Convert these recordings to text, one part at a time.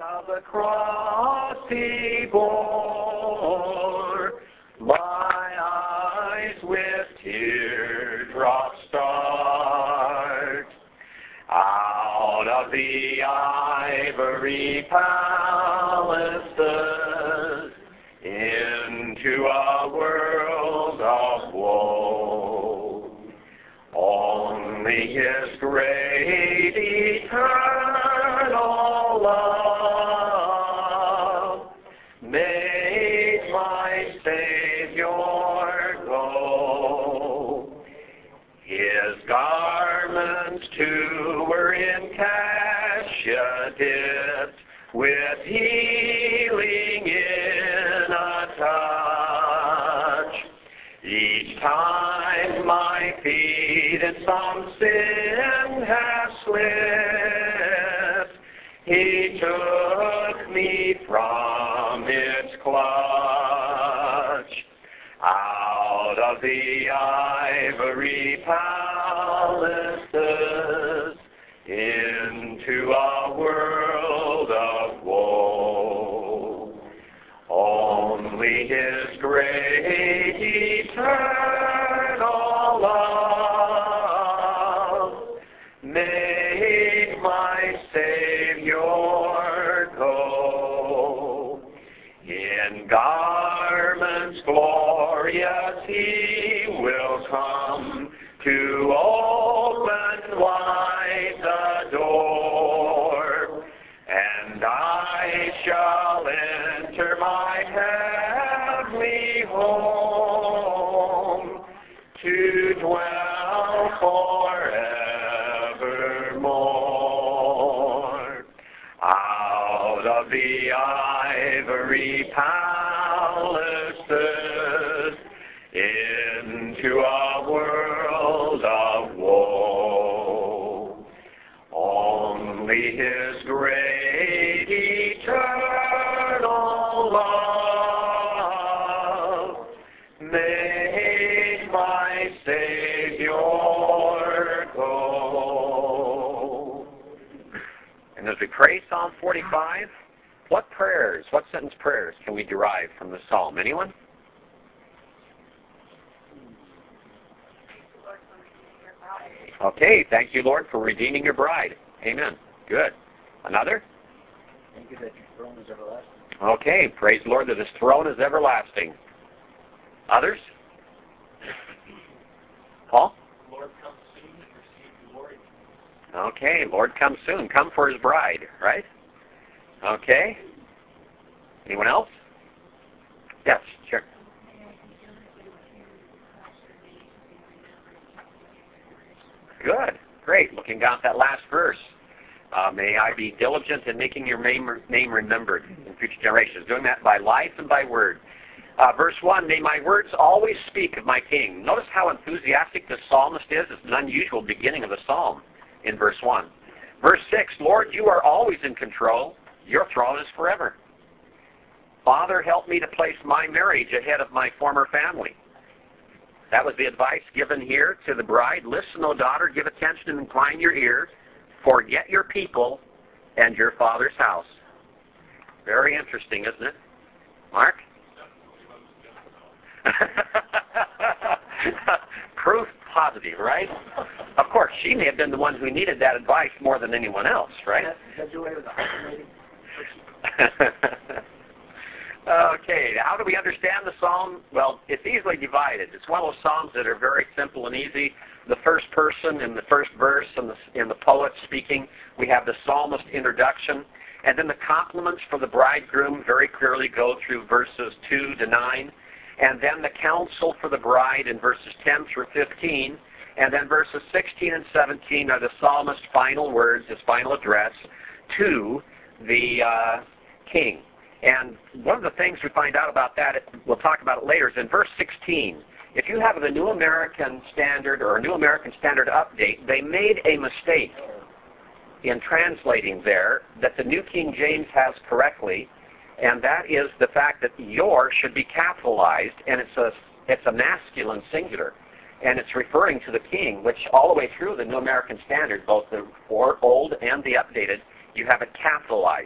the cross he bore, my eyes with teardrops start. Out of the ivory palaces into a world of woe, only his great eternal love made my Savior go. His garments too were in cassia dipped, with healing in a touch. Each time my feet in some sin have slipped, he took me from its clutch. Out of the ivory palaces into a world of woe, only his great eternal love made my Savior go. In garments glorious he will come to open wide the door, and I shall enter my heavenly home to dwell forevermore. Out of the ivory palaces into a world of woe, only his great eternal love made my Savior go. And as we pray Psalm 45, what sentence prayers can we derive from the psalm? Anyone? Okay, thank you, Lord, for redeeming your bride. Amen. Good. Another? Thank you that your throne is everlasting. Okay, praise the Lord that his throne is everlasting. Others? Paul? Lord, come soon and receive glory. Okay, Lord, come soon. Come for his bride, right? Okay. Anyone else? Yes, sure. Good. Great. Looking down at that last verse. May I be diligent in making your name remembered in future generations, doing that by life and by word. Verse 1, may my words always speak of my King. Notice how enthusiastic the psalmist is. It's an unusual beginning of the psalm in verse 1. Verse 6, Lord, you are always in control. Your throne is forever. Father, help me to place my marriage ahead of my former family. That was the advice given here to the bride. Listen, O daughter, give attention and incline your ear. Forget your people and your father's house. Very interesting, isn't it? Mark? Proof positive, right? Of course, she may have been the one who needed that advice more than anyone else, right? Okay, how do we understand the psalm? Well, it's easily divided. It's one of those psalms that are very simple and easy. The first person in the first verse and the poet speaking. We have the psalmist introduction. And then the compliments for the bridegroom very clearly go through verses 2 to 9. And then the counsel for the bride in verses 10 through 15. And then verses 16 and 17 are the psalmist's final words, his final address to the king. And one of the things we find out about that, we'll talk about it later, is in verse 16. If you have the New American Standard or a New American Standard Update, they made a mistake in translating there that the New King James has correctly, and that is the fact that your should be capitalized, and it's a masculine singular, and it's referring to the king, which all the way through the New American Standard, both the old and the updated, you have it capitalized.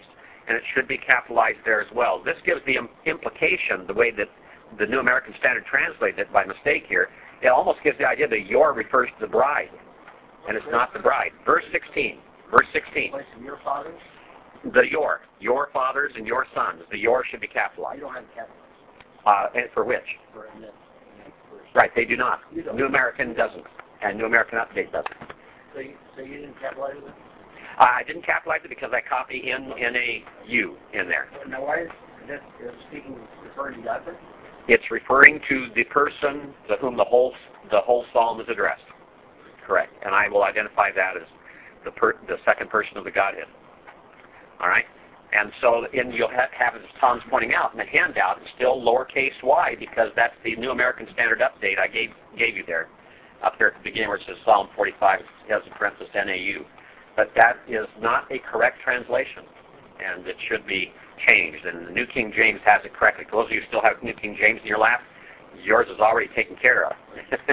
and it should be capitalized there as well. This gives the implication, the way that the New American Standard translated it by mistake here, it almost gives the idea that your refers to the bride, and it's not the bride. Verse 16. Verse 16. Your fathers? The your fathers and your sons. The your should be capitalized. You don't have capitalized. And for which? For in that verse. Right, they do not. You don't. New American doesn't, and New American Update doesn't. So you didn't capitalize it? I didn't capitalize it because I copy N-A-U in there. Now why is that speaking referring to God? It's referring to the person to whom the whole psalm is addressed. Correct, and I will identify that as the second person of the Godhead. All right, and so you'll have, as Tom's pointing out in the handout, it's still lowercase y because that's the New American Standard Update I gave you there, up there at the beginning where it says Psalm 45, it has in parenthesis NAU. But that is not a correct translation, and it should be changed. And the New King James has it correctly. For those of you who still have New King James in your lap, yours is already taken care of.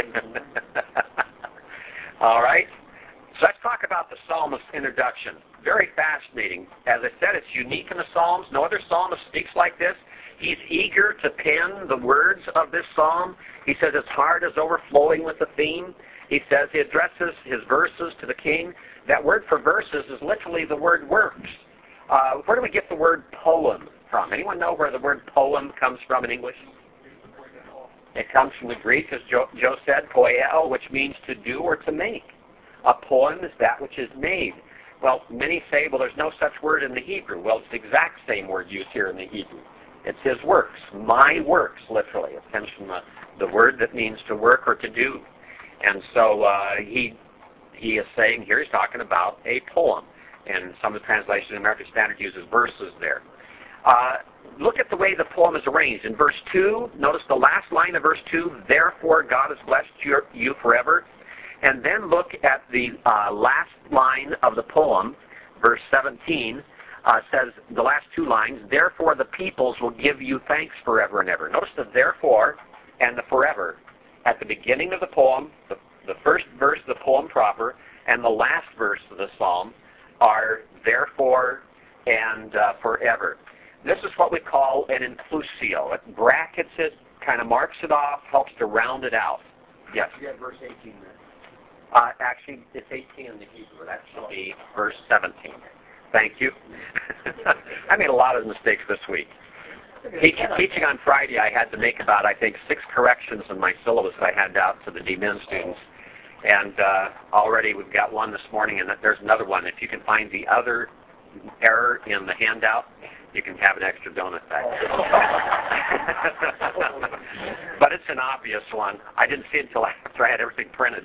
All right? So let's talk about the psalmist's introduction. Very fascinating. As I said, it's unique in the Psalms. No other psalmist speaks like this. He's eager to pen the words of this psalm. He says his heart is overflowing with the theme. He says he addresses his verses to the king. That word for verses is literally the word works. Where do we get the word poem from? Anyone know where the word poem comes from in English? It comes from the Greek, as Joe said, poieo, which means to do or to make. A poem is that which is made. Well, many say, well, there's no such word in the Hebrew. Well, it's the exact same word used here in the Hebrew. It's his works, my works, literally. It comes from the word that means to work or to do. And so he is saying here, he's talking about a poem. And some of the translations in American Standard uses verses there. Look at the way the poem is arranged. In verse 2, notice the last line of verse 2, therefore God has blessed you forever. And then look at the last line of the poem, verse 17, says the last two lines, therefore the peoples will give you thanks forever and ever. Notice the therefore and the forever at the beginning of the poem, the first verse of the poem proper, and the last verse of the psalm are therefore and forever. This is what we call an inclusio. It brackets it, kind of marks it off, helps to round it out. Yes? You have verse 18 there. Actually, it's 18 in the Hebrew. That should be verse 17. Thank you. I made a lot of mistakes this week. Teaching on Friday, I had to make about, I think, 6 corrections in my syllabus that I handed out to the D-Min students. And already we've got one this morning, and there's another one. If you can find the other error in the handout, you can have an extra donut back. But it's an obvious one. I didn't see it until after I had everything printed.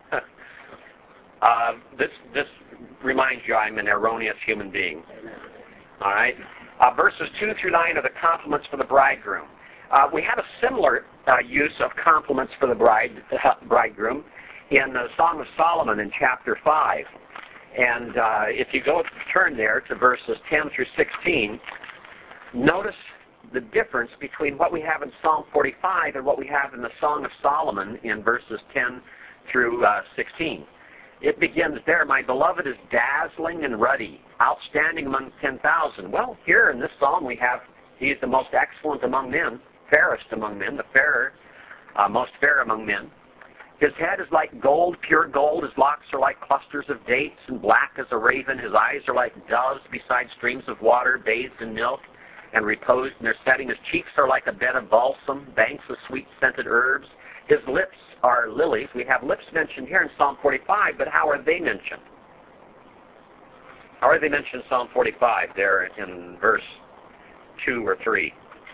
This reminds you I'm an erroneous human being. All right? Verses 2 through 9 are the compliments for the bridegroom. We have a similar use of compliments for the bridegroom in the Song of Solomon in chapter 5. And if you turn there to verses 10 through 16, notice the difference between what we have in Psalm 45 and what we have in the Song of Solomon in verses 10 through 16. It begins there, my beloved is dazzling and ruddy, outstanding among 10,000. Well, here in this psalm we have, he is the most excellent among men, fairest among men, the fairer, most fair among men. His head is like gold, pure gold. His locks are like clusters of dates and black as a raven. His eyes are like doves beside streams of water, bathed in milk and reposed in their setting. His cheeks are like a bed of balsam, banks of sweet-scented herbs. His lips are lilies. We have lips mentioned here in Psalm 45, but how are they mentioned? How are they mentioned in Psalm 45 there in verse 2 or 3?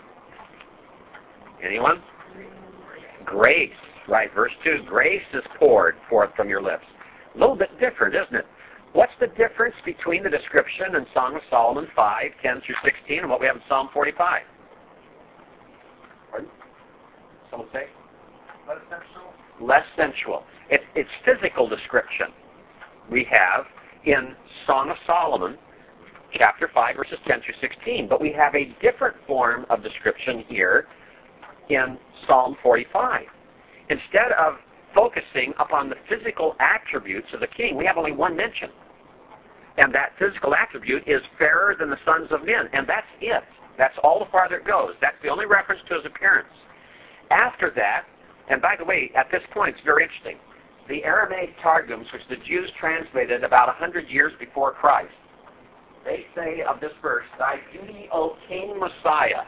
Anyone? Grace. Right, verse 2, grace is poured forth from your lips. A little bit different, isn't it? What's the difference between the description in Song of Solomon 5, 10 through 16, and what we have in Psalm 45? Pardon? Someone say? Less sensual. Less sensual. It's physical description we have in Song of Solomon, chapter 5, verses 10 through 16. But we have a different form of description here in Psalm 45. Instead of focusing upon the physical attributes of the king, we have only one mention. And that physical attribute is fairer than the sons of men. And that's it. That's all the farther it goes. That's the only reference to his appearance. After that, and by the way, at this point, it's very interesting. The Aramaic Targums, which the Jews translated about 100 years before Christ, they say of this verse, "Thy beauty, O King Messiah."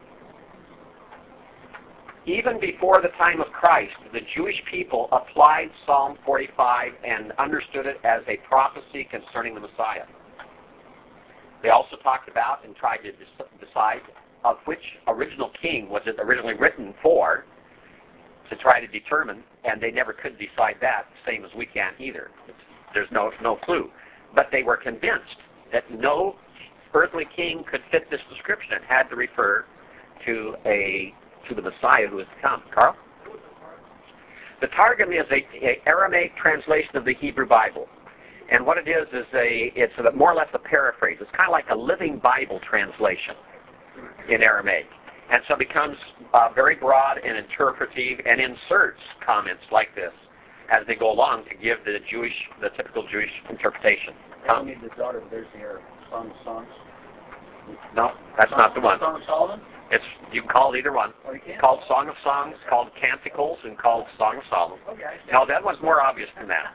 Even before the time of Christ, the Jewish people applied Psalm 45 and understood it as a prophecy concerning the Messiah. They also talked about and tried to decide of which original king was it originally written for, to try to determine, and they never could decide that, same as we can't either. There's no clue. But they were convinced that no earthly king could fit this description. It had to refer to the Messiah who has come. Carl? The Targum is a Aramaic translation of the Hebrew Bible. And what it is it's more or less a paraphrase. It's kind of like a living Bible translation in Aramaic. And so it becomes very broad and interpretive and inserts comments like this as they go along to give the typical Jewish interpretation. I don't need the daughter, but there's the Song of Songs. No, that's not the one. Song of Solomon? You can call it either one. Oh, you can? It's called Song of Songs, called Canticles, and called Song of Solomon. Okay. No, that one's more obvious than that.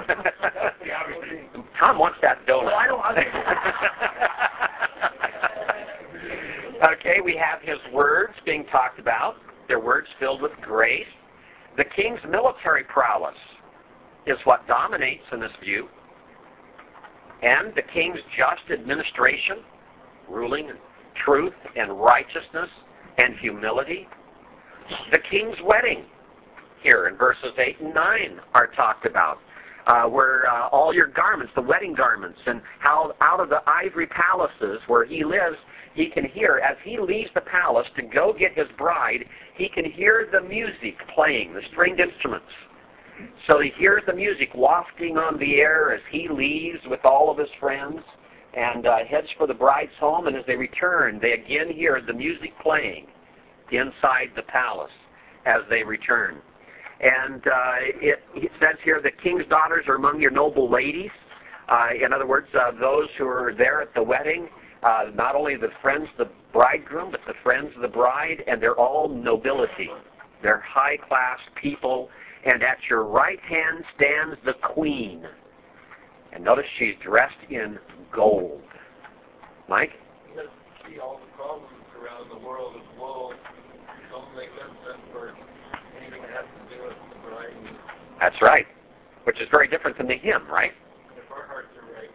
Tom wants that donut. Well, I don't. Okay, we have his words being talked about. They're words filled with grace. The king's military prowess is what dominates in this view. And the king's just administration, ruling in truth and righteousness and humility. The king's wedding here in verses 8 and 9 are talked about, where all your garments, the wedding garments, and how out of the ivory palaces where he lives, he can hear, as he leaves the palace to go get his bride, he can hear the music playing, the stringed instruments. So he hears the music wafting on the air as he leaves with all of his friends and heads for the bride's home. And as they return, they again hear the music playing inside the palace as they return. And it says here, the king's daughters are among your noble ladies. In other words, those who are there at the wedding, not only the friends of the bridegroom, but the friends of the bride, and they're all nobility. They're high-class people. And at your right hand stands the queen. And notice she's dressed in gold. Mike? You see all the problems around the world of woe. Don't make sense for anything that has to do with the bride. That's right. Which is very different than the hymn, right? If our hearts are right,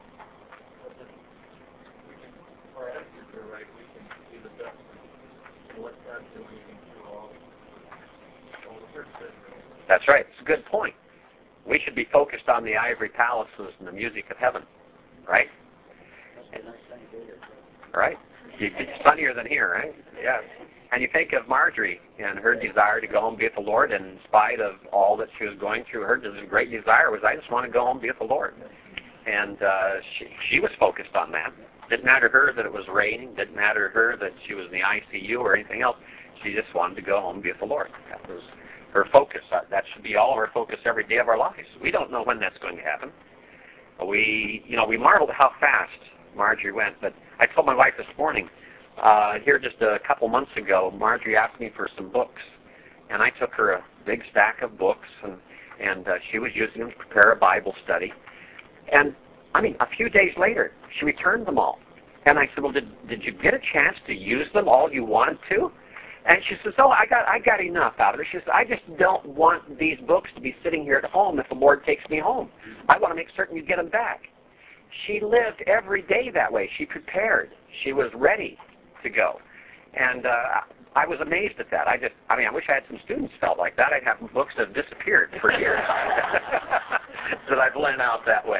if our attitudes are right, we can see the best in what God's doing through all the churches. That's right. It's a good point. We should be focused on the ivory palaces and the music of heaven, right? That's a nice thing to do. Right. It's sunnier than here, right? Yes. And you think of Marjorie and her desire to go home and be with the Lord, and in spite of all that she was going through, her great desire was, I just want to go home and be with the Lord. And she was focused on that. Didn't matter to her that it was raining. Didn't matter to her that she was in the ICU or anything else. She just wanted to go home and be with the Lord. That was her focus. That should be all of our focus every day of our lives. We don't know when that's going to happen. We marveled how fast Marjorie went. But I told my wife this morning, here just a couple months ago, Marjorie asked me for some books. And I took her a big stack of books, and she was using them to prepare a Bible study. And, a few days later, she returned them all. And I said, well, did you get a chance to use them all you wanted to? And she says, oh, I got enough out of it. She says, I just don't want these books to be sitting here at home if the Lord takes me home. I want to make certain you get them back. She lived every day that way. She prepared. She was ready to go. And I was amazed at that. I wish I had some students felt like that. I'd have books that have disappeared for years that I've lent out that way.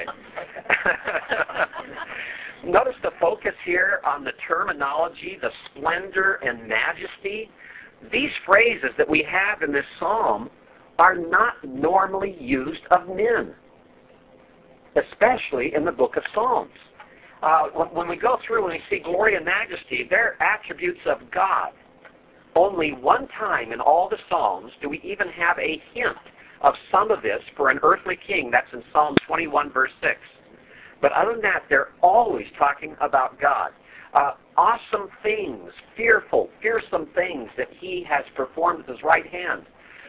Notice the focus here on the terminology, the splendor and majesty. These phrases that we have in this psalm are not normally used of men, especially in the book of Psalms. When we go through and we see glory and majesty, they're attributes of God. Only one time in all the Psalms do we even have a hint of some of this for an earthly king. That's in Psalm 21, verse 6. But other than that, they're always talking about God. Awesome things, fearsome things that he has performed with his right hand.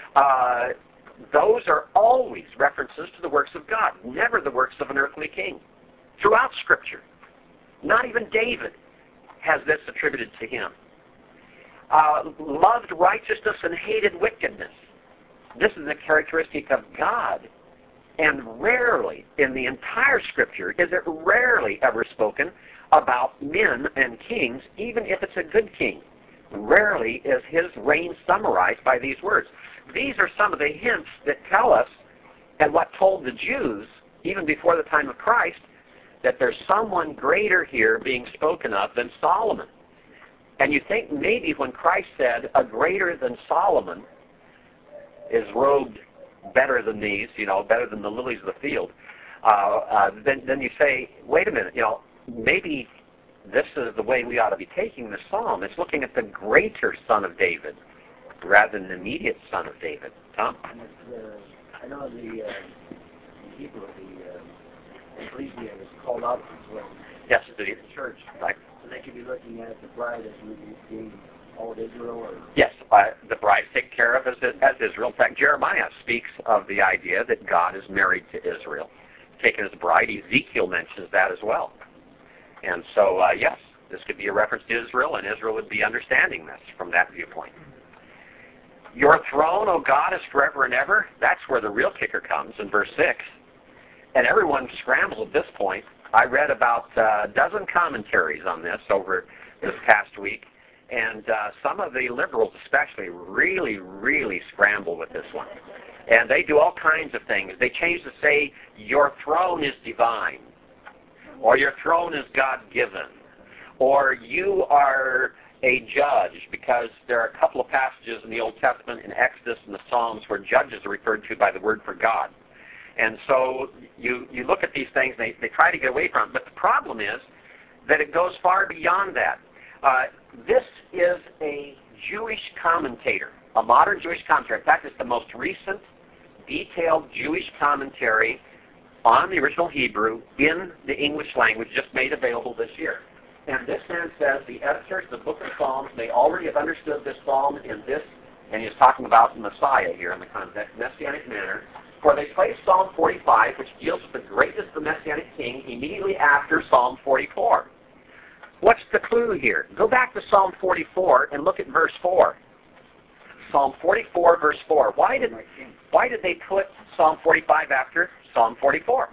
Those are always references to the works of God, never the works of an earthly king. Throughout Scripture, not even David has this attributed to him. Loved righteousness and hated wickedness. This is a characteristic of God. And rarely, in the entire Scripture, is it rarely ever spoken about men and kings, even if it's a good king. Rarely is his reign summarized by these words. These are some of the hints that tell us, and what told the Jews, even before the time of Christ, that there's someone greater here being spoken of than Solomon. And you think maybe when Christ said, a greater than Solomon is robed better than these, better than the lilies of the field, then you say, wait a minute, maybe this is the way we ought to be taking the psalm. It's looking at the greater Son of David rather than the immediate son of David. Tom? And I know the Hebrew, the ecclesia is called out as well. Yes, the church. Right. So they could be looking at the bride as being all of Israel, or yes, the bride is taken care of as Israel. In fact, Jeremiah speaks of the idea that God is married to Israel, taken as a bride. Ezekiel mentions that as well. And so, yes, this could be a reference to Israel, and Israel would be understanding this from that viewpoint. Your throne, O God, is forever and ever. That's where the real kicker comes in verse 6. And everyone scrambled at this point. I read about a dozen commentaries on this over this past week, and some of the liberals especially really, really scramble with this one. And they do all kinds of things. They change to say, your throne is divine, or your throne is God-given, or you are a judge, because there are a couple of passages in the Old Testament, in Exodus and the Psalms, where judges are referred to by the word for God. And so you look at these things, and they try to get away from it. But the problem is that it goes far beyond that. This is a Jewish commentator, a modern Jewish commentator. In fact, it's the most recent detailed Jewish commentary on the original Hebrew in the English language, just made available this year. And this man says the editors of the book of Psalms, they already have understood this psalm in this, and he's talking about the Messiah here in the context, messianic manner, for they place Psalm 45, which deals with the greatest of the messianic king, immediately after Psalm 44. What's the clue here? Go back to Psalm 44 and look at verse 4. Psalm 44, verse 4. Why did they put Psalm 45 after Psalm 44?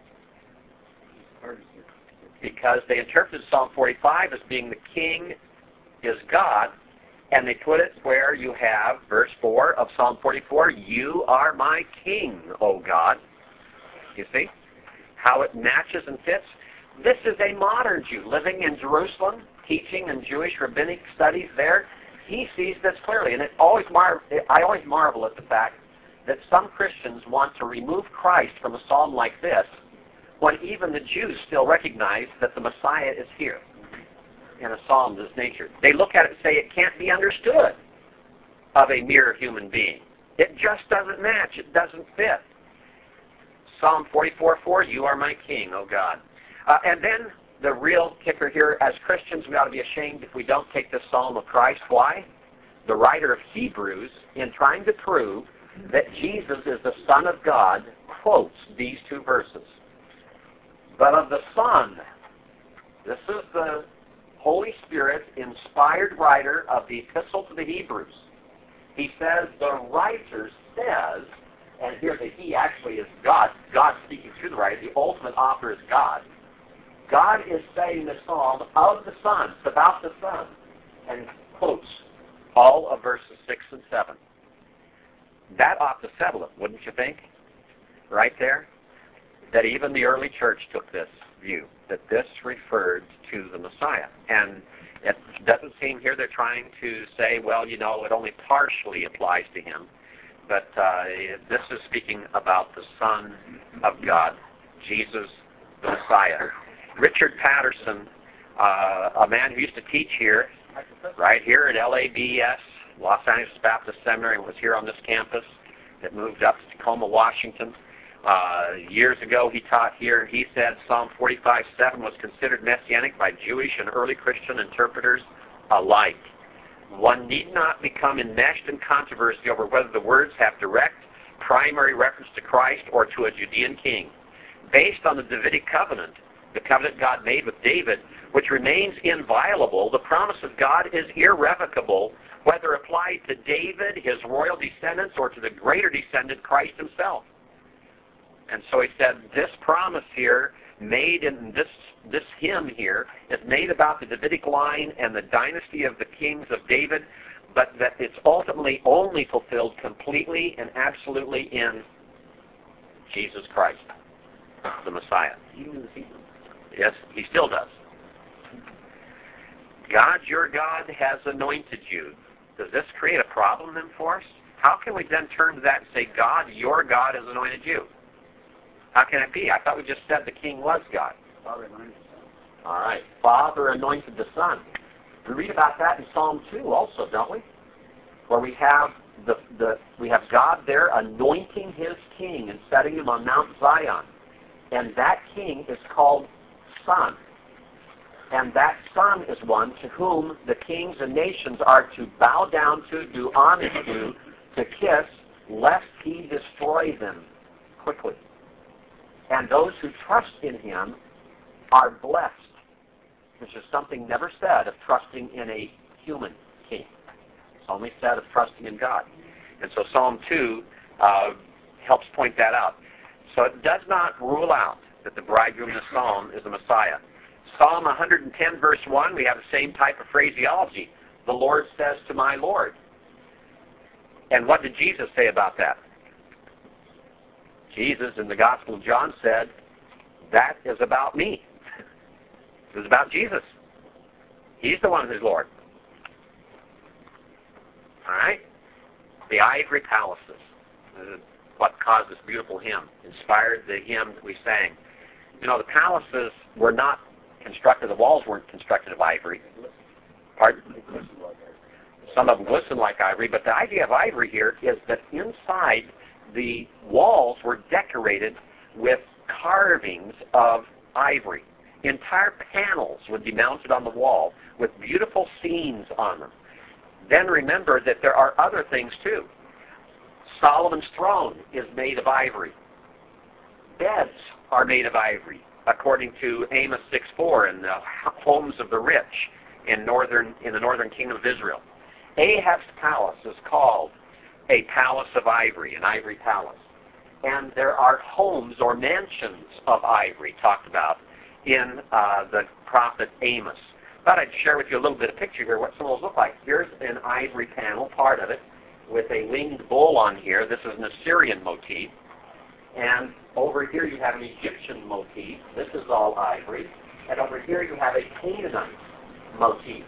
Because they interpreted Psalm 45 as being the king is God, and they put it where you have verse 4 of Psalm 44, you are my king, O God. You see how it matches and fits? This is a modern Jew living in Jerusalem, teaching in Jewish rabbinic studies there. He sees this clearly, and I always marvel at the fact that some Christians want to remove Christ from a psalm like this, when even the Jews still recognize that the Messiah is here in a psalm of this nature. They look at it and say it can't be understood of a mere human being. It just doesn't match. It doesn't fit. Psalm 44:4, you are my king, O God. And then the real kicker here, as Christians, we ought to be ashamed if we don't take this psalm of Christ. Why? The writer of Hebrews, in trying to prove that Jesus is the Son of God, quotes these two verses. But of the Son, this is the Holy Spirit inspired writer of the Epistle to the Hebrews. He says, the writer says, and here the he actually is God. God speaking through the writer. The ultimate author is God. God is saying the psalm of the Son. It's about the Son. And quotes all of verses 6 and 7. That ought to settle it, wouldn't you think? Right there. That even the early church took this view, that this referred to the Messiah. And it doesn't seem here they're trying to say, well, it only partially applies to him. But this is speaking about the Son of God, Jesus the Messiah. Richard Patterson, a man who used to teach here, right here at LABS, Los Angeles Baptist Seminary, and was here on this campus, that moved up to Tacoma, Washington. Years ago he taught here, he said Psalm 45:7 was considered messianic by Jewish and early Christian interpreters alike. One need not become enmeshed in controversy over whether the words have direct, primary reference to Christ or to a Judean king. Based on the Davidic covenant, the covenant God made with David, which remains inviolable, the promise of God is irrevocable, whether applied to David, his royal descendants, or to the greater descendant, Christ himself. And so he said, this promise here, made in this hymn here, is made about the Davidic line and the dynasty of the kings of David, but that it's ultimately only fulfilled completely and absolutely in Jesus Christ, the Messiah. Yes, he still does. God, your God, has anointed you. Does this create a problem then for us? How can we then turn to that and say, God, your God, has anointed you? How can it be? I thought we just said the king was God. Father anointed the Son. All right. Father anointed the Son. We read about that in Psalm 2 also, don't we? Where we have we have God there anointing his king and setting him on Mount Zion. And that king is called Son. And that Son is one to whom the kings and nations are to bow down to, do homage to kiss, lest he destroy them quickly. And those who trust in him are blessed, which is something never said of trusting in a human king. It's only said of trusting in God. And so Psalm 2 helps point that out. So it does not rule out that the bridegroom in the psalm is the Messiah. Psalm 110, verse 1, we have the same type of phraseology. The Lord says to my Lord. And what did Jesus say about that? Jesus in the Gospel of John said, that is about me. It was about Jesus. He's the one who's Lord. All right? The ivory palaces. What caused this beautiful hymn, inspired the hymn that we sang. You know, the palaces were not constructed, the walls weren't constructed of ivory. Pardon? Some of them glisten like ivory, but the idea of ivory here is that inside the walls were decorated with carvings of ivory. Entire panels would be mounted on the wall with beautiful scenes on them. Then remember that there are other things too. Solomon's throne is made of ivory. Beds are made of ivory, according to Amos 6:4 in the homes of the rich in the northern kingdom of Israel. Ahab's palace is called a palace of ivory, an ivory palace. And there are homes or mansions of ivory talked about in the prophet Amos. Thought I'd share with you a little bit of picture here what some of those look like. Here's an ivory panel, part of it, with a winged bull on here. This is an Assyrian motif. And over here you have an Egyptian motif. This is all ivory. And over here you have a Canaanite motif.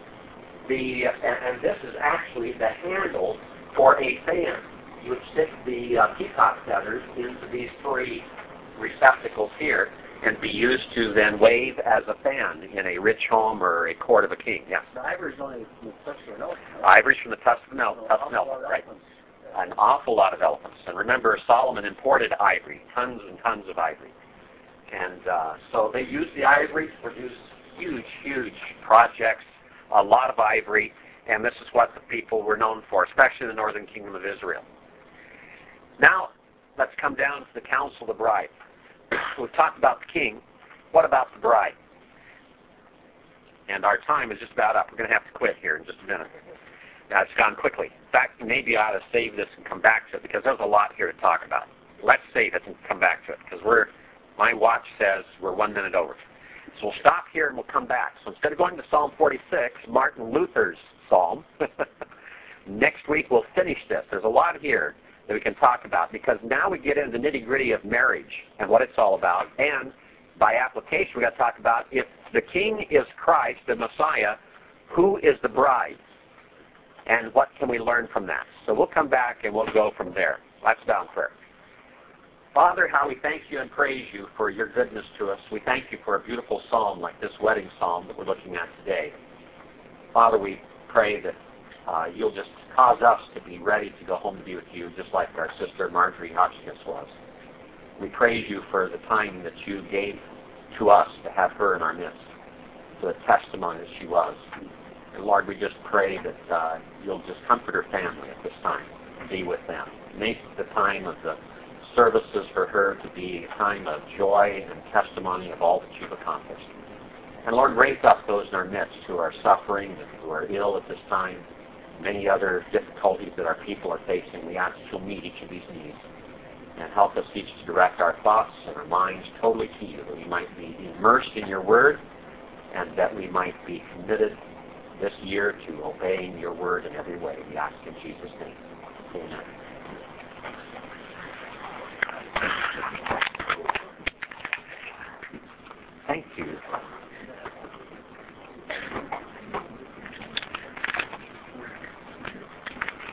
And this is actually the handle for a fan. You would stick the peacock feathers into these three receptacles here and be used to then wave as a fan in a rich home or a court of a king. Yes? The ivory is only from the tusk of an elephant. Ivory's from the tusk of an elephant, right? An awful lot of elephants. And remember, Solomon imported ivory, tons and tons of ivory. And so they used the ivory to produce huge, huge projects, a lot of ivory, and this is what the people were known for, especially the northern kingdom of Israel. Now, let's come down to the council of the bride. We've talked about the king. What about the bride? And our time is just about up. We're going to have to quit here in just a minute. Now, it's gone quickly. In fact, maybe I ought to save this and come back to it because there's a lot here to talk about. Let's save it and come back to it because my watch says we're 1 minute over. So we'll stop here and we'll come back. So instead of going to Psalm 46, Martin Luther's psalm, next week we'll finish this. There's a lot here that we can talk about because now we get into the nitty-gritty of marriage and what it's all about. And by application, we've got to talk about if the king is Christ, the Messiah, who is the bride? And what can we learn from that? So we'll come back and we'll go from there. Let's bow in prayer. Father, how we thank you and praise you for your goodness to us. We thank you for a beautiful psalm like this wedding psalm that we're looking at today. Father, we pray that you'll just cause us to be ready to go home to be with you, just like our sister Marjorie Hotchkiss was. We praise you for the time that you gave to us to have her in our midst, for the testimony that she was. And Lord, we just pray that you'll just comfort her family at this time, be with them. Make the time of the services for her to be a time of joy and testimony of all that you've accomplished. And Lord, raise up those in our midst who are suffering and who are ill at this time, many other difficulties that our people are facing. We ask that you'll meet each of these needs and help us each to direct our thoughts and our minds totally to you, that we might be immersed in your word and that we might be committed this year to obeying your word in every way. We ask in Jesus' name. Amen.